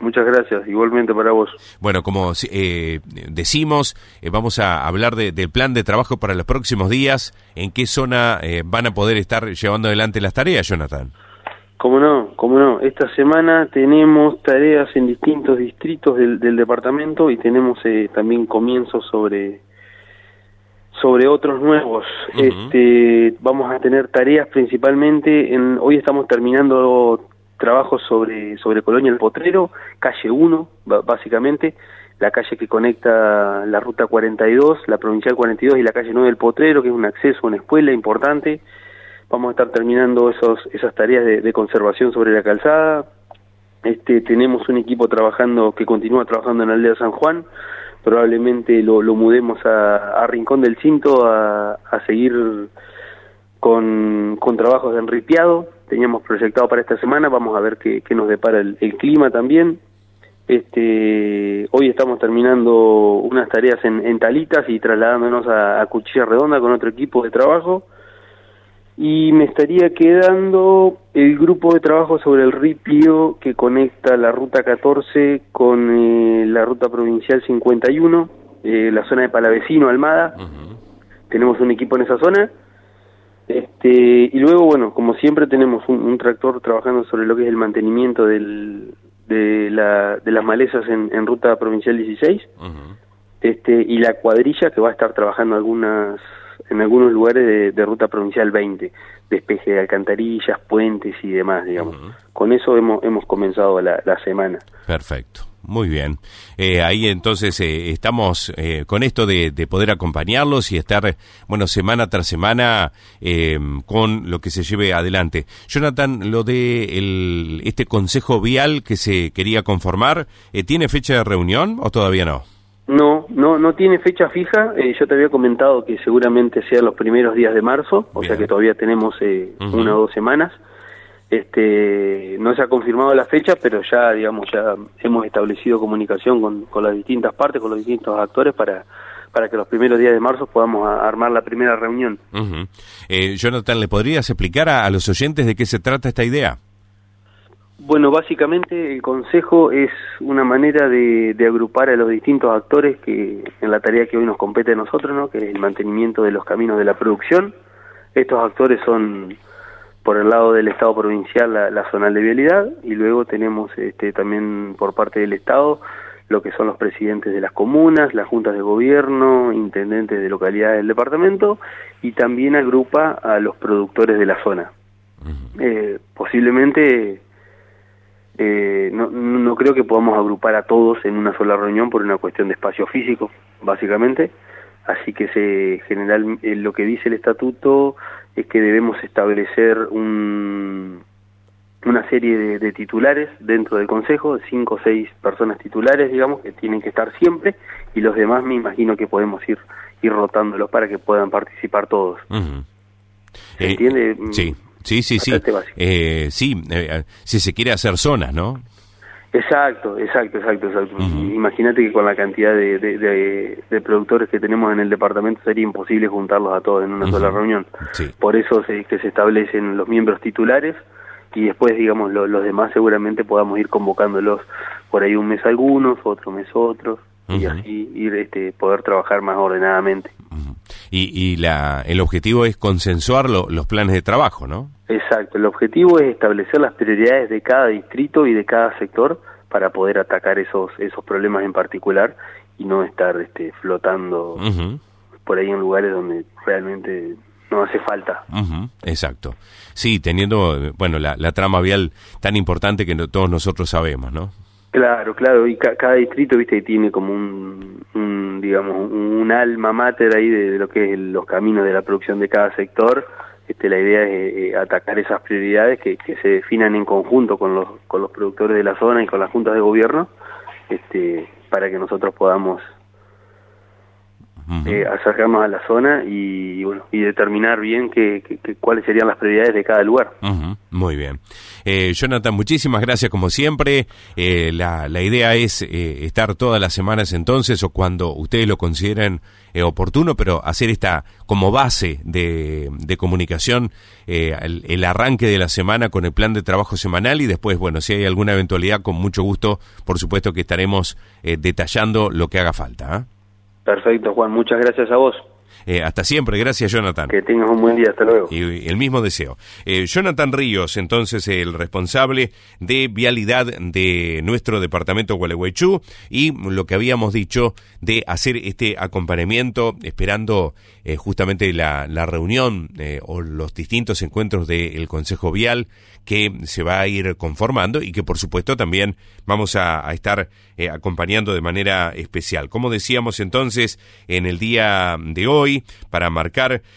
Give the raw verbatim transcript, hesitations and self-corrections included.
muchas gracias, igualmente para vos. Bueno, como eh, decimos, eh, vamos a hablar de, del plan de trabajo para los próximos días. ¿En qué zona eh, van a poder estar llevando adelante las tareas, Jonathan? Cómo no, cómo no. Esta semana tenemos tareas en distintos distritos del, del departamento y tenemos eh, también comienzos sobre sobre otros nuevos. Uh-huh. Este, vamos a tener tareas principalmente en, hoy estamos terminando trabajos sobre sobre Colonia El Potrero, calle uno, básicamente, la calle que conecta la ruta cuarenta y dos, la provincial cuarenta y dos y la calle nueve del Potrero, que es un acceso a una escuela importante. Vamos a estar terminando esos esas tareas de, de conservación sobre la calzada. Este, tenemos un equipo trabajando que continúa trabajando en la aldea San Juan. Probablemente lo, lo mudemos a, a Rincón del Cinto a, a seguir con, con trabajos de enripiado. Teníamos proyectado para esta semana, vamos a ver qué, qué nos depara el, el clima también. Este, hoy estamos terminando unas tareas en, en Talitas y trasladándonos a, a Cuchilla Redonda con otro equipo de trabajo. Y me estaría quedando el grupo de trabajo sobre el ripio que conecta la ruta catorce con eh, la ruta provincial cincuenta y uno, eh, la zona de Palavecino, Almada. Uh-huh. Tenemos un equipo en esa zona. Este, y luego, bueno, como siempre tenemos un, un tractor trabajando sobre lo que es el mantenimiento del, de, la, de las malezas en, en ruta provincial dieciséis. Uh-huh. Este, y la cuadrilla que va a estar trabajando algunas... en algunos lugares de, de ruta provincial veinte, despeje de alcantarillas, puentes y demás, digamos. Uh-huh. Con eso hemos hemos comenzado la, la semana. Perfecto, muy bien. Eh, ahí entonces eh, estamos eh, con esto de, de poder acompañarlos y estar, bueno, semana tras semana eh, con lo que se lleve adelante. Jonathan, lo de el, este consejo vial que se quería conformar, eh, ¿tiene fecha de reunión o todavía no? No, no, no tiene fecha fija. Eh, yo te había comentado que seguramente sea los primeros días de marzo, o Bien. sea que todavía tenemos eh, uh-huh. una o dos semanas. Este, no se ha confirmado la fecha, pero ya, digamos, ya hemos establecido comunicación con, con las distintas partes, con los distintos actores para para que los primeros días de marzo podamos a, armar la primera reunión. Uh-huh. Eh, Jonathan, ¿le podrías explicar a, a los oyentes de qué se trata esta idea? Bueno, básicamente el consejo es una manera de, de agrupar a los distintos actores que en la tarea que hoy nos compete a nosotros, ¿no? Que es el mantenimiento de los caminos de la producción. Estos actores son, por el lado del Estado provincial, la, la zonal de vialidad, y luego tenemos este, también por parte del Estado lo que son los presidentes de las comunas, las juntas de gobierno, intendentes de localidades del departamento, y también agrupa a los productores de la zona. Uh-huh. Eh, posiblemente... Eh, no, no creo que podamos agrupar a todos en una sola reunión por una cuestión de espacio físico, básicamente. Así que se general eh, lo que dice el estatuto es que debemos establecer un, una serie de, de titulares dentro del consejo, de cinco o seis personas titulares, digamos, que tienen que estar siempre, y los demás me imagino que podemos ir ir rotándolos para que puedan participar todos. Uh-huh. ¿Se eh, entiende? Sí. Sí, sí, sí. Eh, sí, eh, si se quiere hacer zonas, ¿no? Exacto, exacto, exacto, exacto. Uh-huh. Imagínate que con la cantidad de, de, de, de productores que tenemos en el departamento sería imposible juntarlos a todos en una uh-huh. sola reunión. Sí. Por eso se, que se establecen los miembros titulares y después, digamos, lo, los demás seguramente podamos ir convocándolos por ahí un mes algunos, otro mes otros, uh-huh. y así ir este, poder trabajar más ordenadamente. Uh-huh. Y, y la, el objetivo es consensuar lo, los planes de trabajo, ¿no? Exacto, el objetivo es establecer las prioridades de cada distrito y de cada sector para poder atacar esos esos problemas en particular y no estar este, flotando uh-huh. por ahí en lugares donde realmente no hace falta. Uh-huh. Exacto. Sí, teniendo, bueno, la, la trama vial tan importante que no, todos nosotros sabemos, ¿no? Claro, claro, y ca- cada distrito, viste, tiene como un, un digamos, un, un alma mater ahí de, de lo que es el, los caminos de la producción de cada sector. Este, la idea es eh, atacar esas prioridades que, que se definan en conjunto con los con los productores de la zona y con las juntas de gobierno, este, para que nosotros podamos Uh-huh. eh, acercarnos a la zona y, y bueno y determinar bien que, que, que cuáles serían las prioridades de cada lugar. Uh-huh. Muy bien. Eh, Jonathan, muchísimas gracias como siempre. Eh, la, la idea es eh, estar todas las semanas entonces, o cuando ustedes lo consideren eh, oportuno, pero hacer esta como base de, de comunicación, eh, el, el arranque de la semana con el plan de trabajo semanal, y después, bueno, si hay alguna eventualidad, con mucho gusto, por supuesto que estaremos eh, detallando lo que haga falta. ¿eh? Perfecto, Juan, muchas gracias a vos. Eh, hasta siempre, gracias, Jonathan. Que tengas un buen día, hasta luego. Y el mismo deseo. Eh, Jonathan Ríos, entonces, el responsable de vialidad de nuestro departamento Gualeguaychú, y lo que habíamos dicho de hacer este acompañamiento, esperando eh, justamente la, la reunión eh, o los distintos encuentros del Consejo Vial que se va a ir conformando, y que por supuesto también vamos a, a estar eh, acompañando de manera especial. Como decíamos entonces en el día de hoy, para marcar